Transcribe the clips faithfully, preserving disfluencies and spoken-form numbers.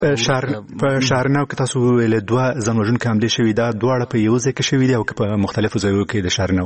شهر په شهرناو کې تاسو ویل دوه ځانوژونکي حملې شوي، دا دواړه په یو ځای کې شوي دي او که په مختلفو ځایونو کې د شهرناو؟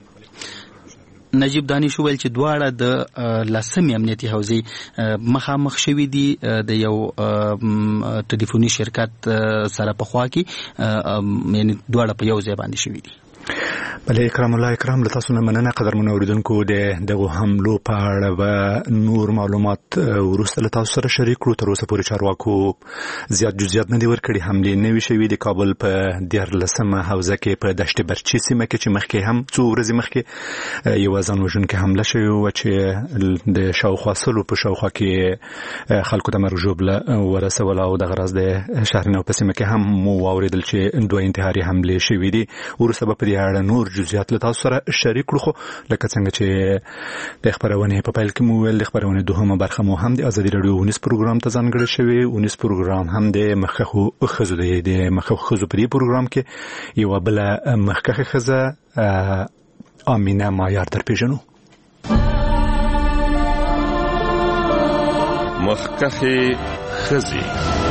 نجیب دانش وویل چې دواړه د لسمې امنیتي حوزې مخامخ شوي دي د یو ټلیفوني شرکت سره په خوا کې، یعنی دواړه په یو ځای باندې شوي دي. بله اکرام الله اکرام له تاسو نه مننه قدرمنو اوریدونکو. د دغو حملو په اړه به نور معلومات وروسته له تاسو سره شریک کړو. تر اوسه پورې چارواکو زیات جزئیات نه دي ورکړي. حملې نوي شوي د کابل په دیارلسمه حوزه کې په دشت برچي سیمه کې چې مخکې هم څو ورځې مخکې یوه ځانوژونکې حمله شوې وه چې د شاوخوا سلو په شاوخوا کې خلکو ته مرګ ژوبله ورسوله او دغه راز د شهرناو په سیمه کې هم مو واورېدل چې دوه انتحاري حملې شوي دي. وروسته به په دې اړه نور جزئیات له تاسو سره شریک کړو. خو لکه څنګه چې د خبرونې په پیل کې مو ویل، د خبرونې دوهمه برخه مو هم د ازادي راډیو ونیس پروګرام ته ځانګړې شوې. ونیس پروګرام هم د مخکښو ښځو دی. د مخکښو ښځو په دې پروګرام کې یوه بله مخکښه ښځه آمینه مایار درپېژنو. مخکښې ښځې.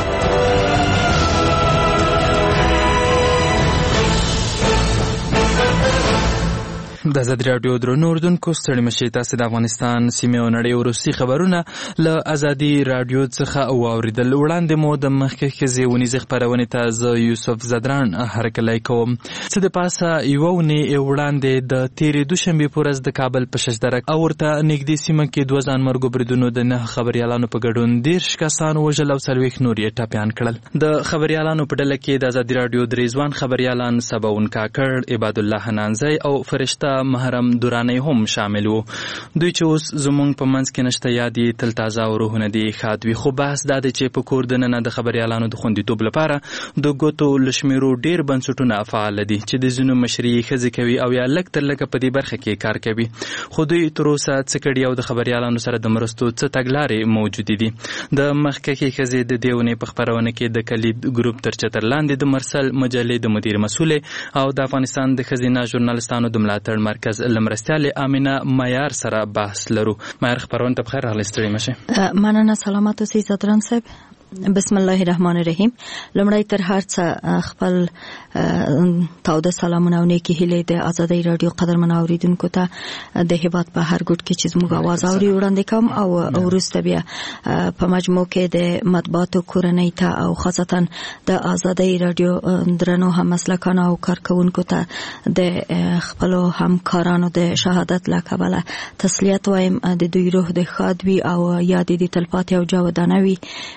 د ازادي راډیو درنو اوریدونکو ستړي مشئ، تاسو د افغانستان سیمې او نړۍ وروستي خبرونه له ازادي راډیو څخه واوریدل. وړاندې مو د مخکښې ښځې ونیزې خپرونې ته زه یوسف زدران هرکلی کوم. څه د پاسه یوه اونۍ وړاندې د تېرې دوشنبې په ورځ د کابل په ششدرک او ورته نږدې سیمه کې دوه ځانمرګو بریدونو د نهه خبریالانو په ګډون دېرش کسان وژل او څلوېښت نور یې ټپیان کړل. د خبریالانو په ډله کې د ازادي راډیو درې ځوان خبریالان سباون کاکړ، عباد الله حنانزی او فرشته محرم دورانی هم شامل وو. دوی چې اوس زمونږ په منځ کې نشته، یاد یې تل تازه او روحونه دې ښاد وي. خو بحث دا دی چې په کور دننه د خبریالانو د خوندیتوب لپاره د ګوتو له شمېرو ډېر بنسټونه فعال دي چې د ځینو مشري ښځې کوي او یا لږ تر لږه په دې برخه کې کار کوي. خو دوی تر اوسه څه کړي او د خبریالانو سره د مرستو څه تګلارې موجودې دي. د مخکښې ښځې د دې اونۍ په خپرونه کې د کلید ګروپ تر چتر لاندې د مرسل مجلې د مدیر مسؤلې او د افغانستان د ښځینه ژورنالستانو د ملاتړ مرکز لمرستیال آمینه مایار سره بحث لرو. مایار خبرونه ته بخیر راغلی، ستړي مشه. مننه، سلامت اوسئ زدران صاحب. بسم الله الرحمن الرحیم. لمړی تر هر څه خپل تاوده سلامونه او نیکی هیلې د ازادي راډیو قدرمنو اوریدونکو ته د هیواد په هر ګوټ کې چې زموږ आवाज اوري وړاندې کوم او وروسته بیا په مجموع کې د مطبوعاتو کورنۍ ته او خاصتا د ازادي راډیو درنو هم مسلکانو او کارکونکو ته د خپل همکارانو د شهادت لکبله تسلیت وایم. د دوی روح د خادوي او یاد دي تلپاتې او جاودانوي.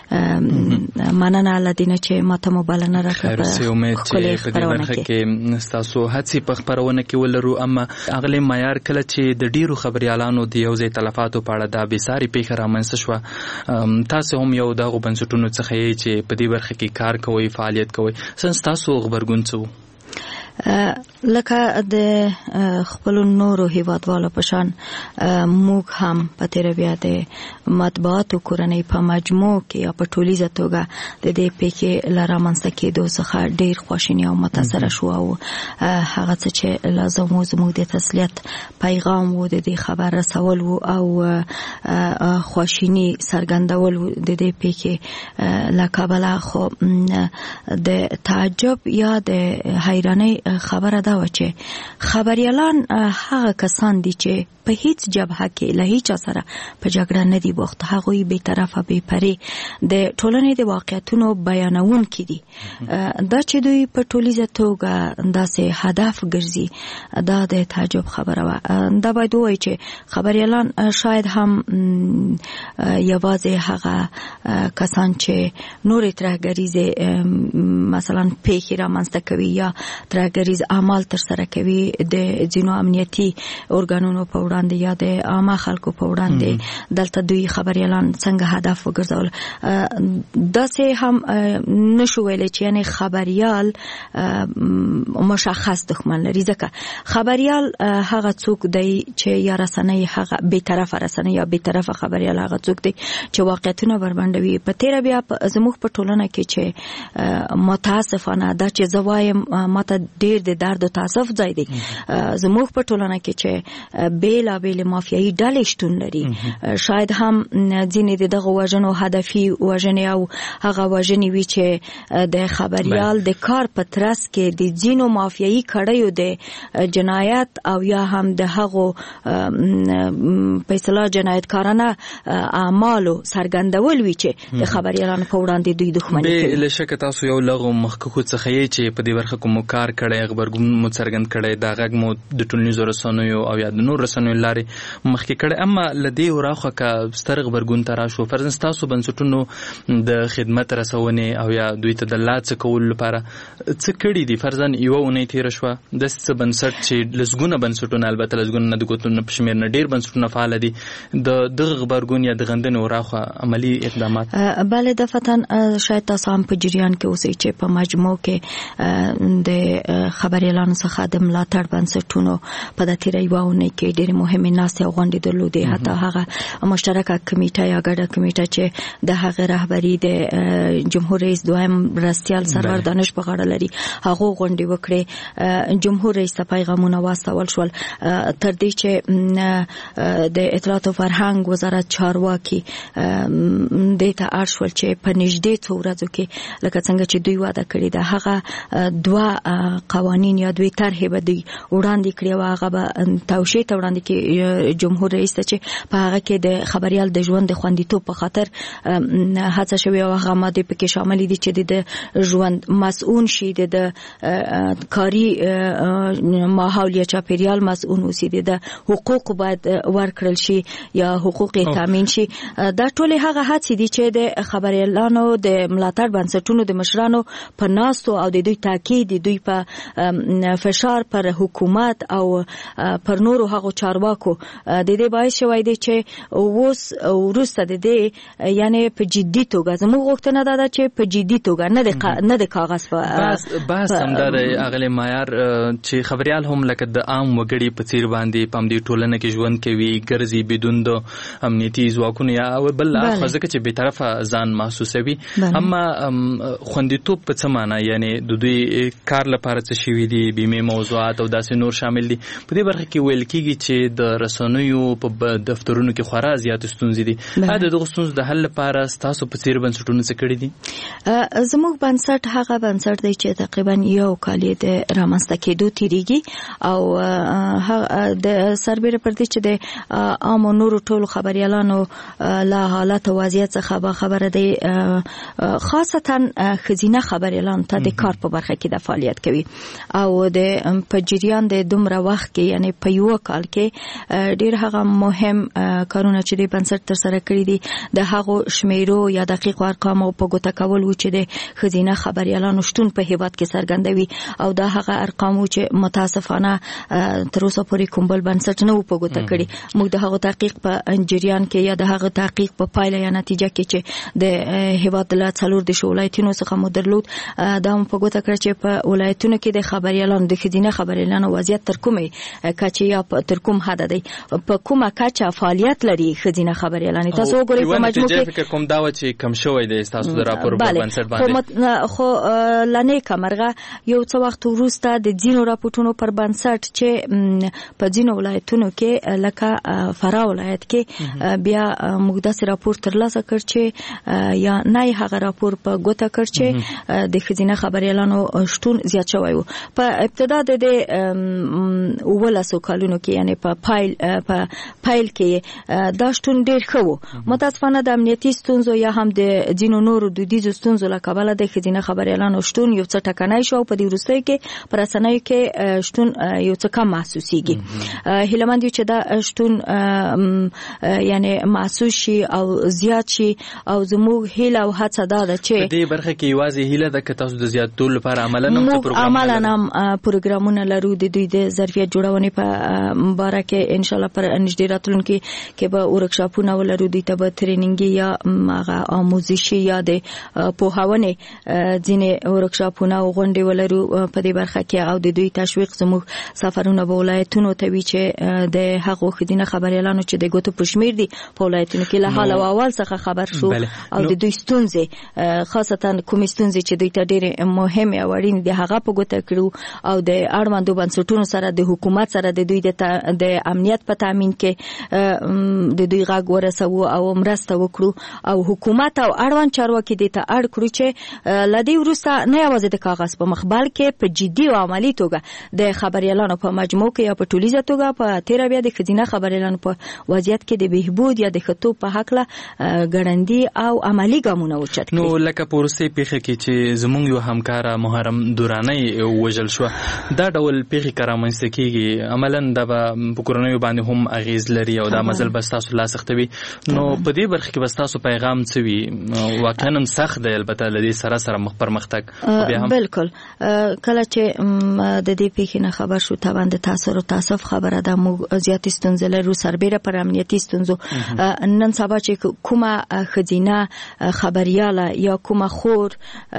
مننه لدینه چې ماته مبالغه راکړه. هر امید چې په دې برخه کې تاسو هڅې په خبرونه کې ولرو. اما اغلی معیار کله چې د ډیرو خبريالانو د یو ځای تلفاتو په اړه د بېساري پیښه رامنځته شو، تاسو هم یو دغه بنسټونو څخه یې چې په دې برخه کې کار کوي، فعالیت کوي. څنګه تاسو خبرګون څه؟ لکه د خپل نورو هیوادوالو په شان موږ هم په تیر بیا د مطبوعاتو کورنۍ په مجموع کې یا په ټولیزه توګه د دې پیښې لاره منځته کېدو څخه ډیر خواشینی او متاثر شو او هغه څه چې لازم و زموږ د تسلیت پیغام و د دې خبر رسول و او خواشینی څرګندول د دې پیښې لکبله. خو د تعجب یا د حیرانۍ خبره دا و چې خبريالان هغه کسان دي چې په هیڅ جبهه کې له هیڅ سره په جګړه نه دي بوخت. هغه به طرفه به پري د ټولنې د واقعیتونو بیانون کړي. دا چې دوی په ټولیزه توګه داسې هدف ګرځي، دا د تعجب خبره و. دا باید وایي چې خبريالان شاید هم یوازې هغه کسان چې نورې ترهګریزې مثلا پیښې رامنځته کوي یا ترهګریز اعمال تر سره کوي د ځینو امنیتي ارګانونو په وړاندې یا د عامه خلکو په وړاندې، دلته دوی خبريالان څنګه هدف وګرځول. داسې هم نشو ویلی چې یعنی خبريال مشخص دښمن لري، ځکه خبريال هغه څوک دی چې یا رسنۍ هغه بې طرفه رسنۍ یا بې طرفه خبريال هغه څوک دی چې واقعیتونه بربنډوي. په تیر بیا زموږ په ټولنه کې چې متاسفانه دا چې زوایم ماته ډیر د درد او تاسف ځای دی. زموږ په ټولنه کې چې بیلابیل مافیایي ډلې شتون لري، شاید هم ځینې د دغه وژنو هدفي وژنې او هغه وژنې وي چې د خبريال د کار په ترڅ کې د ځینو مافیایي کړیو د جنایت او یا هم د هغو په اصطلاح جنایتکارانه اعمالو څرګندول وي چې د خبريالانو په وړاندې دوی دښمني کوي. به لشک تاسو یو لغو مخکخو څخه یې چې په دې برخه کوم کار کړی، خبرګون مو څرګند کړی، دا غږ مو د ټولنیزو رسنیو او یا د نور رسنیو لارې مخکې کړی، اما لدی وراخه کا ستر خبرګون ترا شو فرض تاسو بنسټونو د خدمت رسونې او یا دوی ته د لاڅ کول لپاره څه کړی دي؟ فرضاً یو اونۍ تیر شو د څه بنسټ چې لزګونه بنسټونه البته لزګونه نه د ګوتونو په شمیر نه ډیر بنسټونه فعال دي، د دغه خبرګون یا د غندنې وراخه عملی اقدامات بله دفتن شاید تاسو هم په جریان کې اوسئ چې په مجموع کې د خبريالانو څخه د ملاتړ بنسټونو په د تیرې یوه اونۍ کې ډېرې مهمې ناستې او غونډې درلودې. حتی هغه مشترکه کمیټه یا ګډه کمیټه چې د هغې رهبري د جمهور رئیس دویم مرستیال سرور دانش په غاړه لري هغو غونډې وکړې. جمهور رئیس ته پیغامونه واستول شول تر دې چې د اطلاعات او فرهنګ وزارت چارواکي دې ته اړ شول چې په نږدې څو ورځو کې لکه څنګه چې دوی وعده کړې ده هغه دوه قوانین یا دوی طرحې به دوی وړاندې کړي او هغه به توشیح ته وړاندې کړي جمهور رئیس ته چې په هغه کې د خبريال د ژوند د خوندیتوب په خاطر هڅه شوې او هغه ماده پکې شامل دي چې د ژوند مسؤون شي، د کاري ماحول یا چاپیریال مسؤون اوسي، د حقوق باید ورکړل شي یا حقوق تامین شي. دا ټول هغه هڅې دي چې د خبريالانو د ملاتړ بنسټونو د مشرانو په ناستو او د دوی تاکید دوی په فشار پر حکومت او پر نورو هغو چارواکو د دې باعث شوی دی چې اوس وروسته د دې یعنی په جدي توګه زموږ غوښتنه ده چې په جدي توګه نه د نه د کاغذ په بس بس همدار اغلی معیار چې خبريال هم لکه د عام وګړي په څیر باندې پم دی ټولنه کې ژوند کوي ګرځي بدون د امنیتي ځواکونو یا بل اخر ځکه چې به طرفه ځان محسوسوي. اما خوندیتوب په څه معنی یعنی د دوی کار لپاره څه شوي دي، بیمه موضوعات او داسې نور شامل دي؟ په دې برخه کې ویل کېږي چې د رسنیو په دفترونو کې خورا زیات ستونزې دي. آیا د دغو ستونزو د حل لپاره ستاسو په څیر بنسټونو څه کړي دي؟ زموږ بنسټ هغه بنسټ دی چې تقریبا یو کال د رامنځته کېدو تیریږي او د سربیره پر دې چې د عامو نورو ټولو خبريالانو له حالت او وضعیت څخه با خبره دی، خاصتا خزینه خبريالان ته د کار په برخه کې د فعالیت کوي او د په جریان د دومره وخت کې یعنی په یو کال کې ډیر هغه مهم کارونه چې د بنسټ تر سره کړی دي د هغو شمیرو یا دقیق ارقام په ګوته کول و چې د خزینه خبريالانو شتون په هیواد کې څرګندوي او دا هغه ارقام چې متاسفانه تر اوسه پورې کوم بل بنسټ نه و په ګوته کړی. موږ د هغو تحقیق په جریان کې یا د هغه تحقیق په پایله یا نتیجه کې چې د هیواد له څلور د ولایتونو څخه مو درلود دا هم په ګوته کړ چې په ولایتونو کې د خبريالانو د خزینه خبريالانو وضعیت تر کومه کچه یا تر کوم حد دی، په کومه کچه فعالیت لري خزینه خبريالان. تاسو وګورئ په مجموع کې فکر کوم دا و چې کم شوی دی تاسو د راپور په بنسټ باندې خو لنه کمرغه یو څو وخت وروسته د ځینو راپورټونو پر بنسټ چې په ځینو ولایتونو کې لکه فرا ولایت کې بیا موږ داسې راپور ترلاسه کړ چې یا نه هغه راپور په ګوته کړ چې د خزینه خبريالانو شتون زیات شوی و. په ابتدا د ولسو کالونو کې یعنی په پایل په پایل کې دا شتون ډیر ښه و. متاسفانه د امنیتي ستونزو یا هم د ځینو نورو دودیزو ستونزو له کبله د خزینه خبريالانو شتون یو څه ټکنی شو. په دې وروستیو کې پر رسنیو کې شتون یو څه کم محسوسیږي. هیله مند یو چې دا شتون یعنی محسوس شي او زیات شي او زموږ هیله او هڅه دا ده چې په دې برخه کې یوازې هیله ده چې تاسو د زیاتولو لپاره عملاً هم پروګرام عملاً هم پروګرامونه لرو د دوی د ظرفیت جوړونې په باره کې ان شاء الله پر نږدې راتلونکي کې به ورکشاپونه ولرو، دوی ته به ترینینګي یا هغه آموزشي یا د پوهاونې ځینې ورکشاپونه او غونډې ولرو په دې برخه کې او د دوی تشویق زموږ سفرونه به ولایتونو ته وي چې د هغو خدینه خبريالانو چې د ګوتو پښمیر دي په ولایتونو کې له حال او احوال څخه خبر شو او د دوی ستونزې خاصتا کوم ستونزې چې دوی ته ډېر مهمه او اړین دي هغه په ګوته رامنځته کړو او د اړوندو بنسټونو سره د حکومت سره د دوی د امنیت په تامین کې د دوی غږ ورسوو او مرسته وکړو او حکومت او اړوند چارواکي دې ته اړ کړو چې لدی وروسته نه یوازې د کاغذ په مخ بلکې په جدي او عملی توګه د خبريالانو په مجموع کې یا په ټولیزه توګه په تیر بیا د خزینه خبريالانو په وضعیت کې د بهبود یا د خطو په حق له ګړندی او عملی ګامونه اوچت کړي. نو لکه پورسته پیخه کې چې زمونږ یو همکار محرم دورانی وجل شو دا ډول پیخه کرامنځ کېږي عملاً د پکورنیو باندې هم اغیز لري او دا مزل بس تاسو لا سختوي. نو په دې برخه کې بس تاسو پیغام څه وي واقعا سخت دی البته لدی سره سره مخ پر مختګ بیا هم بالکل کله چې د دې پیخه نه خبر شو ته باندې تاسو او تاسو خبره ده مو زیات ستونزې لرو سربېره پر امنیتي ستونزو نن سبا چې کومه خزینه خبرياله یا کومه خور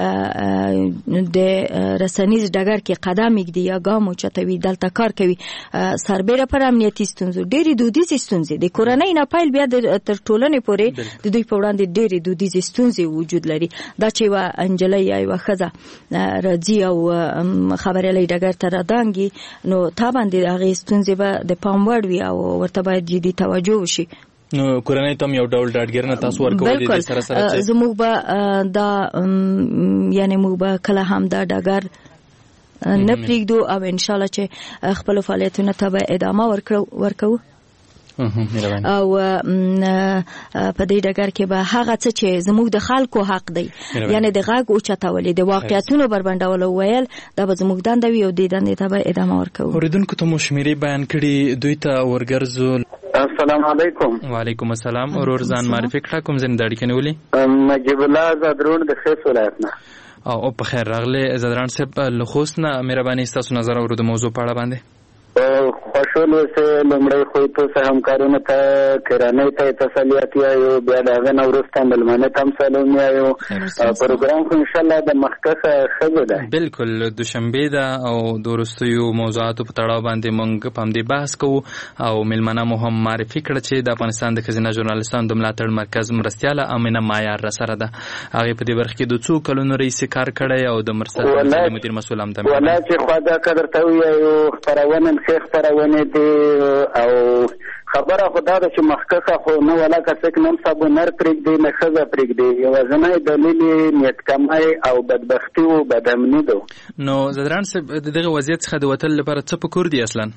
د رسنیز ډګر کې قدم ایږدي یا ګام اوچتوي دلته کار کوي سربېره پر امنیتي ستونزو ډېری دودیزې ستونزې د کورنۍ نه پیل بیا تر ټولنې پورې د دوی په وړاندې ډېری دودیزې ستونزې وجود لري. دا چې یوه انجلۍ یا یوه ښځه راځي او خبریالۍ ډګر ته رادانګي نو تا باندې هغې ستونزې به د پام وړ وي او ورته باید جدي توجه وشي. نو کورنۍ ته یو ډول ډاډګرنه تاسو ورکوي د سره سره چې زموږ به دا یعنی موږ به کله هم دا ډګر نه پرېږدو او ان شاء الله چې خپل فعالیتونه ته به ادامه ورکوو او په دې ډګر کې به هغه څه چې زموږ د خلکو حق دی یعنی د غږ اوچتول د واقعیتونو بربنډول ویل دا به زموږ دنده وي او د دندې ته به ادامه ورکوو. اوریدونکو ته مو شمیرې بیان کړي دوی ته ورګرځو. السلام علیکم. وعلیکم السلام. اورور ځان معرفي کړه کوم ځین د اړیکې نیولې؟ نجیب الله زادرون د خوست ولایت نه. او په خیر راغله زادران صاحب له خوست نه مهرباني تاسو نظر اورو د موضوع په اړه باندې. خوشحال اوسه لمړی خو تاسو همکارانو ته کرانې ته تسلیت یو بیا دا غن اورسته ملمنه تم سلام یو پروګرام خو ان شاء الله د مخکخه خبره ده. بالکل دوشنبه ده او دورستیو موضوعات په تړاو باندې مونږ په دې بحث کوو او ملمنه مو هم معرفي کړ چې د افغانستان د خزینه ژورنالیستانو د ملاتړ مرکز مرستياله امینه معیار را سره ده. هغه په دې برخه کې د څو کلونو رئیس کار کړی او د مرستيال مدیر مسؤل هم ده. ولا چې خدا قدر ته یو خبرونه شیخ خبرونه دي او خبره خدا د چې مخکخه خو نو ولا کڅک نن سبا نر پرېګ دی نه خزه پرېګ دی یو ځنه دلیل نیت کمای او بدبختی او بدامنی دو. نو زدران صاحب دغه وضعیت څخه د وتل لپاره څه پکور دي اصلا؟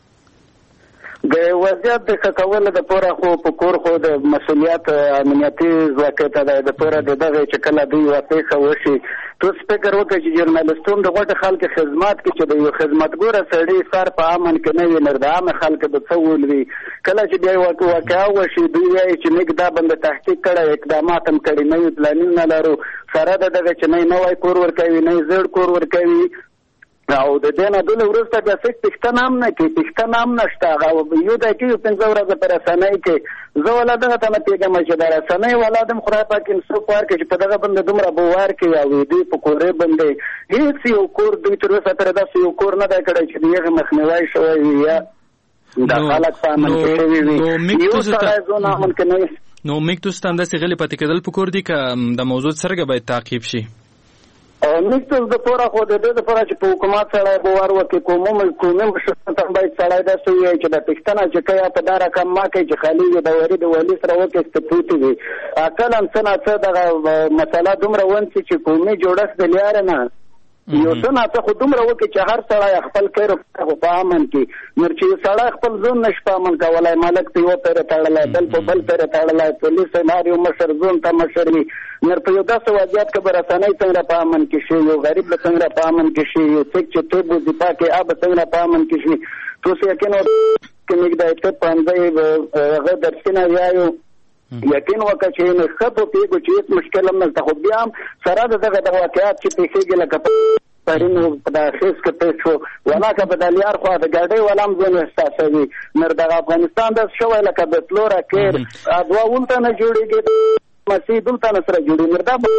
د وضعیت د کول د پوره خو په کور خو د مسولیت امنیتي ځواکته د پوره دغه چې کله دی واقع وشي تو سپیکر وکړي چې ژورنالیستون د غوټه خلک خدمات کې چې د یو خدمتګور سړی سر په امن کې نه وي نردام خلک د څول وي کله چې بیا واقع وشي دوی یې چې موږ دا بند تحقیق کړه اقدامات هم کړي نه یو پلانینګ نه لرو سره دغه چې نه نوای کور ورکوي نه زړ کور ورکوي او د دې نه دله ورسته د فکر پښتنه هم نه کې پښتنه هم نشته هغه یو د کې پنځه ورځې پر اسانه کې زه ولا دغه ته نه پیګم چې دا اسانه ولادم خدای پاک انصاف ورکړي چې په دغه بند دومره بوار کې او دې په کورې باندې هیڅ یو کور دوی تر اوسه تر داسې یو کور نه دی کړی چې دغه مخنیوي شوی یا دا خلک په امن کې وي یو سره زونه امن کې نه. نو میک تاسو ته انداسې غلي پاتې کېدل په کور دي که د موضوع سره باید تعقیب شي؟ نکتل د پورا خو د دې لپاره چې په حکومت سره بوار وکړي کومه کومه مشران ته باید سړی داسې وي چې د پښتنه چې کیا په دا رقم ما کوي چې خالي د وری د ولی سره وکړي ستپوتي وي اکل هم څنګه څه دغه مسله دومره ونسي چې کومه جوړښت د لیار نه یو څنګه ته خو دومره وکړي چې هر سړی خپل کېرو په امن کې نور چې سړی خپل ځون نشته امن کولای مالک ته یو پر تړلای بل په بل پر تړلای پولیس ماریو مشر ځون ته مشر وي نور په یو داسې وضعیت کې به رسنۍ څنګه په امن کې شي یو غریب به څنګه په امن کې شي یو څوک چې ته بو دفاع کې اب څنګه په امن کې شي تاسو یقین کې موږ د ته پاندې هغه درسنه یایو یقین وکړه چې نه خپل پیګو چې مشکل هم نه خو بیا سره دغه د واقعیت چې پیښیږي لکه پرینو په داخس کې پېښو ولا که بدلیار خو د ګاډي ولام ځنه استاسوي نر د افغانستان د شوې لکه د فلورا کې ادوا ولته نه جوړيږي مسیح دلته نه سره جوړي مردا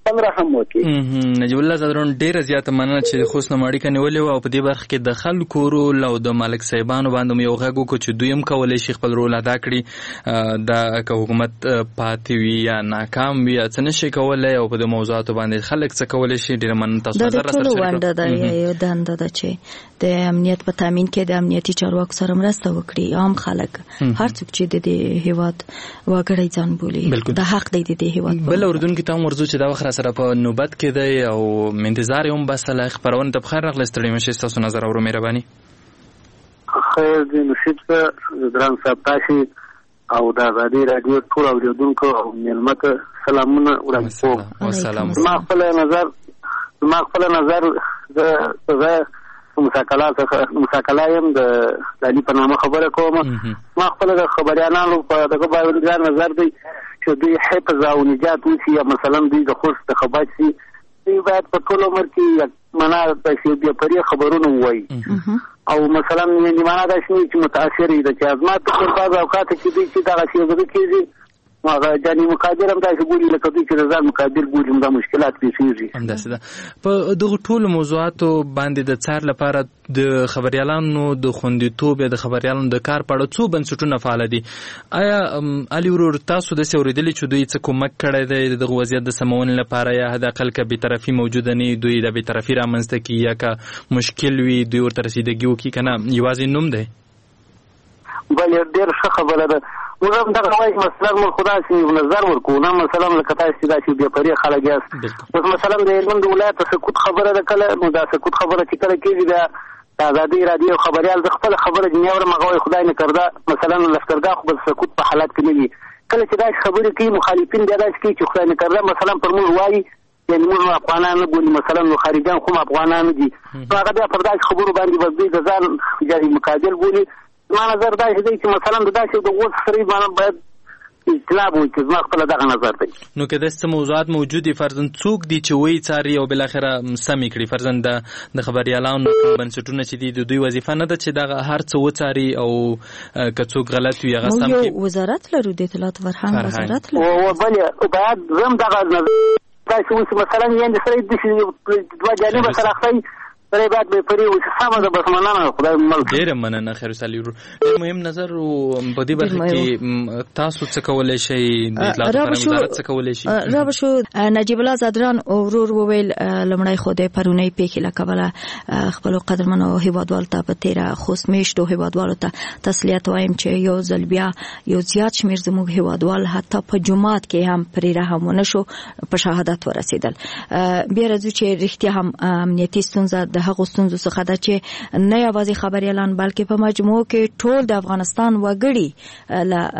خپل رحم وکړي. نجیب الله زدران ډیره زیاته مننه چې خوست نو اړیکه نیولې او په دې برخه کې د خلکو رول او د مالک صاحبانو باندې یو غږ وکړو چې دوی هم کولی شي خپل رول ادا کړي، د که حکومت پاتې وي یا ناکام وي څه نشي کولی او په دې موضوعاتو باندې خلک څه کولی شي. ډیره مننه تاسو سره سره شریک ونده ده یو دنده ده چې د امنیت په تامین کې د امنیتي چارواکو سره مرسته وکړي. عام خلک هر څوک چې د دې هیواد وګړي ځان بولي د حق دی د دې هیواد. بل اردن کې تاسو ورزو چې دا وخت سره په نوبت کې دی او منتظر یم بس له خبرونه ته بخیر راغلی. ستړي مشه تاسو نظر اورو مهرباني. خیر دې نصیب ته دران صاحب تاسو او د ازادي رادیو ټول اوریدونکو او ملمت سلامونه وړاندې کوم. والسلام. ما خپل نظر ما خپل نظر د زه مساکلا څخه مساکلا یم د علي په نامه خبره کوم. ما خپل د خبريالانو په دغه باندې نظر دی چې دوی حفظ او نجات وشي، یا مثلا دوی د خوست د خبر شي، دوی باید په ټول عمر کې معنا د شی بیا پرې خبرونه وایي او مثلا یعنی معنا دا شي چې متاثر دي چې ازمات په بعض اوقات کې دوی چې دا شی زده کیږي هغه ځاني مقادر هم دا ګوري لکه دوی چې ځان مقادر ګوري هم دا مشکلات پیښیږي. همداسې ده. په دغه ټولو موضوعاتو باندې د څار لپاره د خبريالانو د خوندیتوب د خبريالانو د کار په اړه څو بنسټونه فعال دي. آیا علي ورور تاسو د سوریدلې چې دوی څه کومک کړی دی د وضعیت د سمون لپاره، یا حد اقل ک به طرفي موجوده نه دوی د به طرفي رامنځته کی یا ک مشکل وي دوی ورته رسیدګي وکي کنه یوازې نوم دی؟ بل ډیر ښه خبره ده. موږ هم دغه وایي مثلا موږ خدا سي نظر ورکو نه مثلا لکه تاسو دا چې بیا پرې خلک یاست. اوس مثلا د هلمند ولایت سکوت خبره ده کله نو دا سکوت خبره چې کله کېږي د ازادي رادیو خبريال د خپل خبره دنیا ور مغوي خدای نه کړدا مثلا لښکرګاه خو د سکوت په حالت کې نه وي. کله چې دا خبرې کوي مخالفین بیا دا کوي چې خدای نه کړدا مثلا پر موږ وایي یعنی موږ افغانان نه بولي مثلا نو خارجان خو افغانان دي هغه بیا پر داسې خبرو باندې بس د ځان جاري مقابل بولي. ما نظر دا چې مثلا د داسې د اوس سری باندې باید اطلاع وکړي. زما خپل دغه نظر دی. نو که داسې موضوعات موجود دي فرضاً څوک دي چې وایي څاري او بل اخره سمې کړي؟ فرضاً د د خبريالانو بنسټونه چې دي د دوی وظیفه نه ده چې دغه هر څه وڅاري او که څوک غلط وي هغه سم کړي. وزارت لرو د اطلاعات فرهنګ وزارت لرو او بل باید زم دغه نظر تاسو مثلا یې د سره د دوه جانب سره خپل سره بعد به پرې و چې سمه ده بس مننه خدای ملک. ډېره مننه خیر سالي ورور. ډېر مهم نظر په دې برخه کې تاسو څه کولی شئ د اطلاعاتو فرهنګ وزارت څه کولی شي؟ رابه شو نجیب الله زدران ورور وویل لومړی خو د پرونۍ پیښې له کبله خپلو قدرمنو هیوادوالو ته په تېره خوست میشتو هیوادوالو ته تسلیت وایم چې یو ځل بیا یو زیات شمېر زموږ هیوادوال حتی په جومات کې هم پرې رحم ونه شو په شهادت ورسېدل. بیا راځو چې رښتیا هم امنیتي ستونزه د هغو ستونزو څخه ده چې نه یوازې خبريالان بلکې په مجموع کې ټول د افغانستان وګړي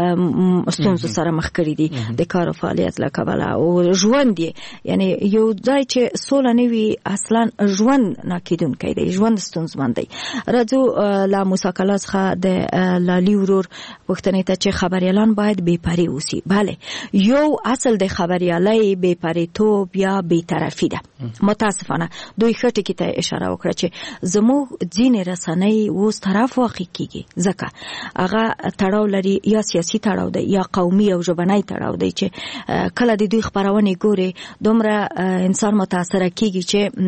له ستونزو سره مخ کړي دي د کار او فعالیت له کبله او ژوند یې یعنی یو ځای چې سوله نه وي اصلا ژوند ناکیدونکی دی، ژوند ستونزمن دی. راځو له مساکلا څخه د لالي ورور پوښتنې ته چې خبريالان باید بې پرې اوسي. بله یو اصل د خبريالۍ بې پرېتوب یا بې طرفي ده. متاسفانه دوی ښه ټکي ته اشاره وکړه چې زموږ ځینې رسنۍ اوس طرف واقع کیږي ځکه هغه تړاو لري یا سیاسي تړاو دی یا قومي او ژبنی تړاو دی چې کله د دوی خبرونه ګوري دومره انسان متاثر کیږي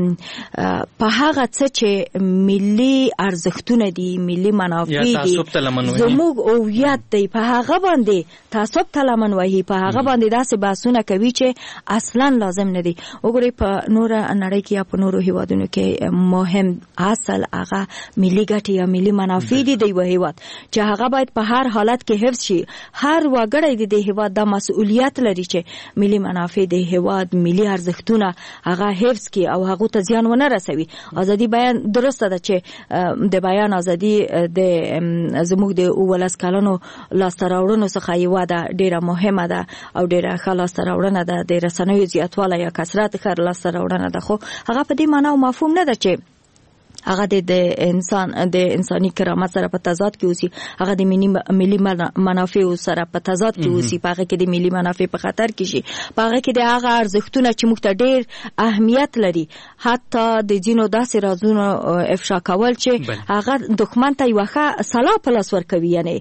چې په هغه څه چې ملي ارزښتونه دي ملي منافع دي زموږ هویت دی په هغه باندې تعصب ته لمن وهي، په هغه باندې داسې بحثونه کوي چې اصلا لازم نه دي. وګورئ په نور نړۍ کې یا په نورو هیوادونو کې مهم اصل هغه ملي ګټې یا ملي منافع دي د یو هیواد چې هغه باید په هر حالت کې حفظ شي. هر وګړی د هیواد د مسؤلیت لري چې ملي منافع د هیواد ملي ارزښتونه هغه حفظ کړي او هغه ته زیان ونه رسوي. ازادي بیان درسته ده چې د بیان ازادي د زموږ د اولس کلونو لاسته راوړنو څخه یوه ده، ډیره مهمه ده او ډیره ښه لاسته راوړنه ده. د رسنیو زیاتوالی یا کثرت ښه لاسته راوړنه ده، خو هغه په دې معنا او مفهوم نه ده چې هغه د انسان د انساني کرامت سره په تضاد کې اوسي، هغه د ملي منافع سره په تضاد کې اوسي، په هغه کې د ملي منافع په خطر کې شي، په هغه کې د هغه ارزښتونه چې موږ ته ډېر اهمیت لري، حتی د ځینو داسې رازونو افشا کول چې هغه دښمن ته یوه ښه سلا په لاس ورکوي، یعنی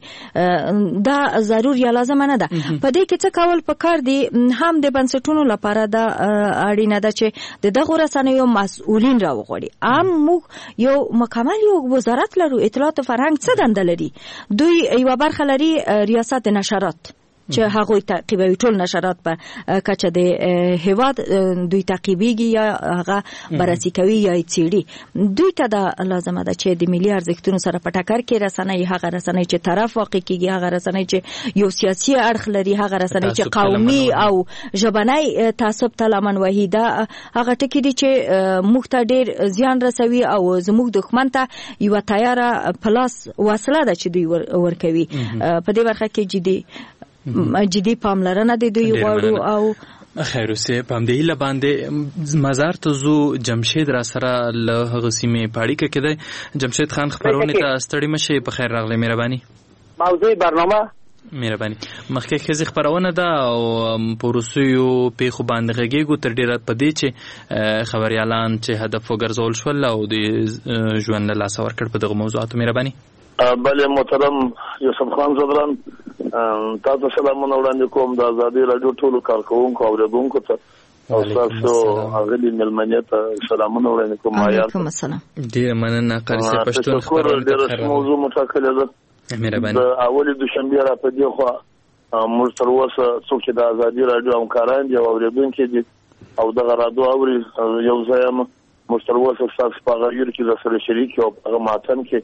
دا ضرور یا لازمه نه ده. په دې کې څه کول پکار دي؟ هم د بنسټونو لپاره دا اړینه ده چې د دغو رسنیو مسؤلین راوغواړي. عام موږ یو مکمل یو وزارت لرو، اطلاعات او فرهنګ څه دنده لري؟ دوی یوه برخه لري ریاست نشرات چې هغوی تعقیبوي، ټول نشرات په کچه د هیواد دوی تعقیبیږي یا هغه بررسي کوي یا څېړي. دوی ته دا لازمه ده چې د ملي ارزښتونو سره په ټکر کې رسنۍ، هغه رسنۍ چې طرف واقع کیږي، هغه رسنۍ چې یو سیاسي اړخ لري، هغه رسنۍ چې قومي او ژبنی تعصب ته لمن وهي، دا هغه ټکي دي چې موږ ته ډېر زیان رسوي او زموږ دښمن ته یوه تیاره پلاس وسله ده چې دوی ورکوي. په دې برخه کې جدي جدي پاملرنه د دوی غواړو. او خیر اوسه په همدې هیله باندې مزار ته زو جمشید را سره له هغه سیمې په اړیکه کې دی. جمشید خان خبرونه ته ستړي مشه، په خیر راغلی. مهرباني. موضوع برنامه مهرباني. مخکې خزي خبرونه ده او پروسیو په خو باندې غږیږي تر ډیره پدې چې خبريالان چې هدف وګرځول شول او د ژوند له لاس ورکړ په دغه موضوعاتو. مهرباني. بله محترم یوسف خان زدران، تاسو سلامونه وړاندې کوم د ازادي رادیو ټولو کارکونکو او اوریدونکو ته او تاسو غلي ملمنه ته سلامونه وړاندې کوم. وعلیکم السلام. ډیر مننه قرسه پښتون خبرونه ته موضوع متکله ده. مهرباني. د اول دوشنبه را په دی خو موږ تر اوسه څوک چې د ازادي رادیو همکاران دي او اوریدونکو دي او د رادیو اوري یو ځای موږ تر اوسه تاسو په غیر کې د سره شریک او په ماتن کې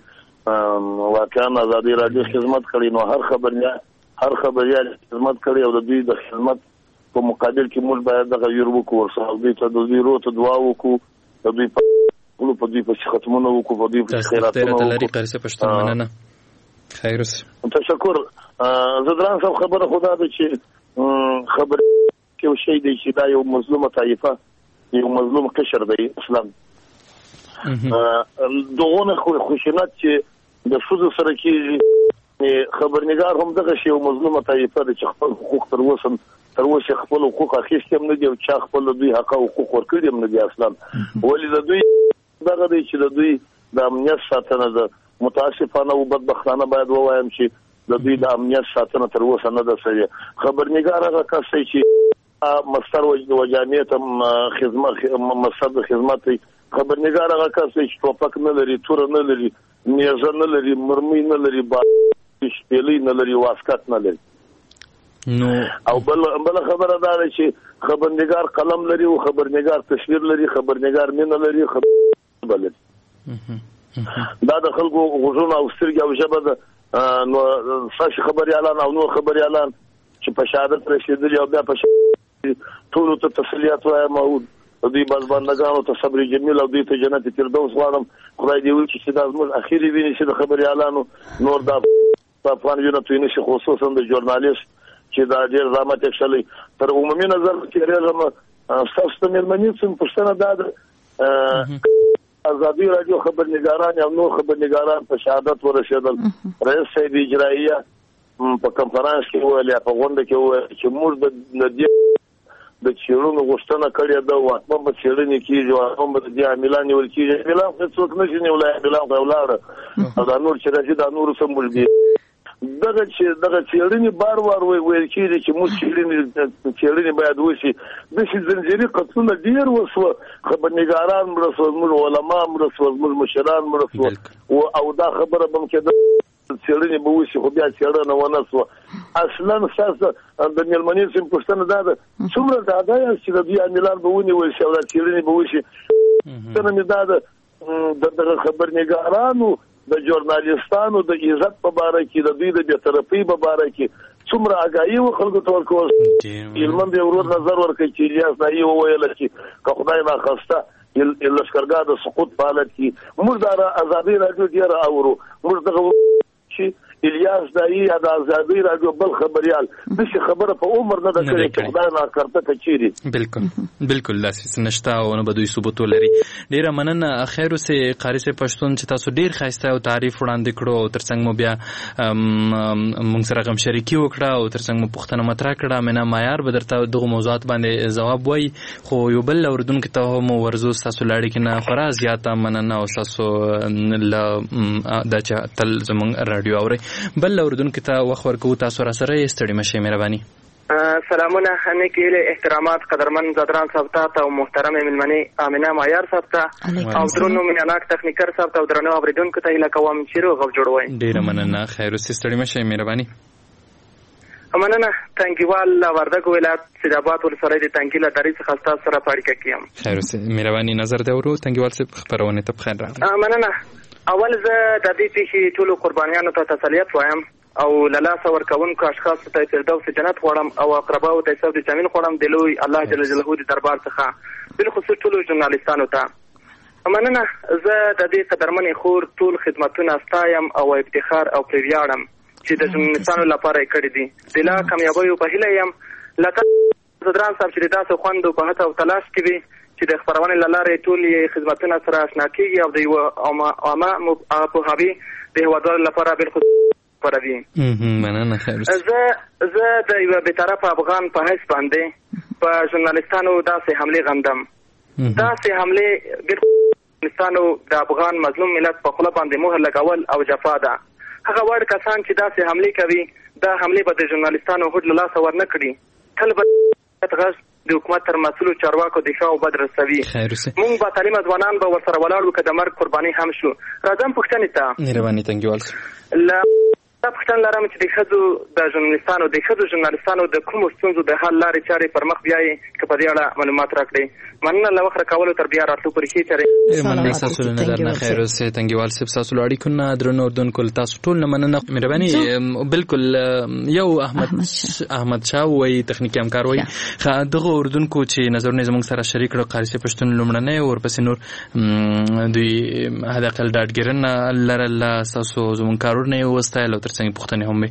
واقعا ازادي رادیو خدمت کړي، نو هر خبریا هر خبریا خدمت کړي او د دوی د خدمت په مقابل کې موږ باید د غیر وکړو او دوی ته د دوی روته دعا وکړو، د دوی په ټول په دوی په ختمونه وکړو، په دوی په خیراتونه وکړو. قرسه پښتون مننه. خیر اوسه. تشکر. زدران صاحب خبره خدا ده چې خبر کې یو شی دی چې دا یو مظلومه طائفه، یو مظلوم قشر دی اسلام. دغه خوشنات چې د فوزو سره کې خبرنګار هم دغه شی یو مظلومه طائفه د خپل حقوق تر اوسه تر اوسه خپل حقوق اخیستي هم نه دي او چې خپل دوی حق او حقوق ورکړي هم نه دي اصلا. ولې د دوی دغه دی چې د دوی د امنیت ساتنه ده، متاسفانه او بدبختانه باید ووایم چې د دوی د امنیت ساتنه تر اوسه نه ده سوې. خبرنګار هغه کس چې مستر وجامعیت خدمت مستر خدمت خبرنګار هغه کس چې ټوپک نه لري، تور نه لري، نیزه نه لري، مرمۍ نه لري، شپېلۍ نه لري، واسکټ نه لري. نو او بل بل خبره دا ده چې خبرنګار قلم لري او خبرنګار تصویر لري، خبرنګار مینه لري، خبر لري. دا د خلکو غوږونه او سترګې او ژبه ده. نو ساش خبريالان او نو خبريالان چې په شهادت رسیدلي او بیا په ټول ته تسلیت وایم او دوی باز بندگانو ته صبر جمیل او دوی ته جنت فردوس غواړم. خدای دې وکړي چې دا زموږ اخیری ویني چې د خبريالانو نور د افغان یونټ ویني خصوصا د ژورنالیست چې دا ډېر زحمت وکړي تر عمومي نظر کې راځم. تاسو ته مېرمنې څه پوښتنه ده؟ ازادي رادیو خبرنګاران او نور خبرنګاران په شهادت ورسېدل. رئیس صاحب اجرائیه په کنفرانس کې ویل په غونډه کې ویل چې موږ د دې د چیرونو غوښتنه کړې ده او په په چیرنې کې جو هم د دې عاملان ول چې عاملان څوک نشي نیولای، عاملان غوړه او دا نور چې راځي دا نور سم ملګری دغه چې دغه چیرنې بار بار ویل کېږي چې موږ چیرنې چیرنې باید وشي. د شي زنجیري قطونه ډیر وسو، خبرنګاران مرسو، موږ علما مرسو، موږ مشران مرسو او دا خبره بم کې چیرنې به وشي خو بیا چیرنه ونه سو. اصلا اساسا د ملمنې سم پښتنه ده څومره دا ده چې د دې عاملان به ونی ول شي او چیرنې به وشي. څنګه مې دا د خبرنګارانو د ژورنالیستانو د عزت په اړه کې د دوی د بی‌طرفۍ په اړه کې څومره اگاهي و خلکو ته ورکول. علم به ورور نظر ورکړي چې ریاست یې وویل چې که خدای نه خواسته لشکرګاه د سقوط په حالت کې موږ د ازادي رادیو ډیر اورو، موږ دغه چې الیاس دایي یا د ازادي راډیو بل خبريال دغه خبره په عمر نه د کړې چې خدای نه کړته کچيري بالکل بالکل داسې نشته او نه بدوي ثبوت لري. ډیره مننه خیر اوسه قاری صاحب پښتون چې تاسو ډیر خاسته او تعریف وړاندې کړو او ترڅنګ مو بیا موږ سره غم شریکی وکړه او ترڅنګ مو پښتنه مطرح کړه. منا معیار بدرته دغه موضوعات باندې جواب وای خو یو بل اوردونکو ته مو ورزو تاسو لاړ کې نه خورا زیاته مننه او تاسو ل د چا تل زمون رادیو اوري بل اوردونکو ته وخت ورکو. تاسو را سره ستړي مشه مهرباني. سلامونه نیکیله احترامات قدرمن زدران صاحب ته او محترم ملمنی امینه معیار صاحب ته او درنو میناناک تخنیکر صاحب ته او درنو اوریدونکو ته هیله کوم چې روغ جوړوي. ډیره مننه خیر اوسې ستړي مشه مهرباني. مننه تنګیوال وردګ ولایت سیداباد ولسوالۍ د تنګیله درې څخه تاسو سره پاړیکه کیم. خیر اوسې مهرباني نظر دی ورو تنګیوال صاحب خبرونه ته بخیر راغلی. مننه. اول زه د دې پیښې ټولو قربانیانو ته تسلیت وایم او لاله ور کوونکو اشخاص ته فردوس جنت غواړم او اقرباو ته ثواب جميل غواړم د لوی الله جل جلاله د دربار څخه بل خصوص ټولو ژورنالیستانو ته. مننه. زه د دې قدرمنې خور ټول خدمتونه ستایم او افتخار او پریویاړم چې د ژورنالیستانو لپاره کړی دي. د لا کامیابیو په هیله یم لکه زدران صاحب چې تاسو خوندو په هڅه او تلاش کې وي چې د خبرونه لاره ټولې خدمتونه سره آشنا کیږي او د یو عامه په هوی د هوادار لپاره بل خصوص پروي. مننه خیر. زه زه د یو به طرف افغان په هیڅ باندې په ژورنالیستانو داسې حمله غندم. داسې حمله بل ژورنالیستانو د افغان مظلوم ملت په خپل باندې مهر لګول او جفا ده. هغه وړ کسان چې داسې حمله کوي دا حمله به د ژورنالیستانو هډ لاس ور نه کړي. تل به تغز د حکومت تر مسؤلو چارواکو د ښه او بد رسوي. مونږ به تعلیم ځوانان به ورسره ولاړ وو که د مرګ قرباني هم شو. راځم پوښتنې ته. مهرباني تنګیوال له دا پوښتنه لرم چې د ښځو د ژورنالیستانو د ښځو ژورنالیستانو د کومو ستونزو د حل لارې چارې پر مخ بیایي که په دې اړه معلومات راکړئ. مننه له وخت راکولو تر بیا راتلو پورې ښې چارې. مننه ستاسو له نظر نه خیر اوسې تنګیوال صاحب ستاسو له اړیکو نه درنو اردوونکو تاسو ټول نه مننه. مهرباني بالکل یو احمد احمد شاه وایي تخنیکي همکار وایي دغه اردوونکو چې نظرونه زموږ سره شریک کړو قاری صاحب پښتون لومړنی او ورپسې نور دوی حداقل ډاډګیرنه لرله ستاسو زموږ کارونه یې وستایل او ترڅنګ پوښتنې هم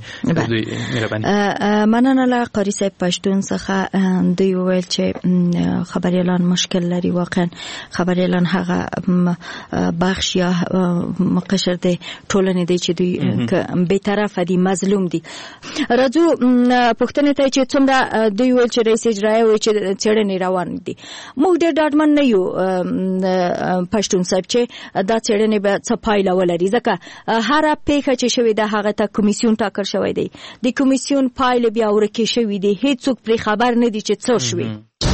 مننه له قاری صاحب پښتون څخه دوی وویل چې خبريالان مشکل لري. واقعا خبريالان هغه بخش یا مقشر دی ټولنې دی چې دوی به طرف دي مظلوم دي. راځو پښتنې ته چې څومره دوی ویل چې رئیس اجرایی وي چې څېړنې روان دي. موږ ډېر ډاډمن نه یو پښتون صاحب چې دا څېړنې به څه پایله ولري ځکه هر پیښه چې شوې ده هغه ته کمیسیون ټاکل شوی دی. د کمیسیون پایله بیا ورکې شوې دي. هیڅوک پرې خبر نه دي چې څه شوی.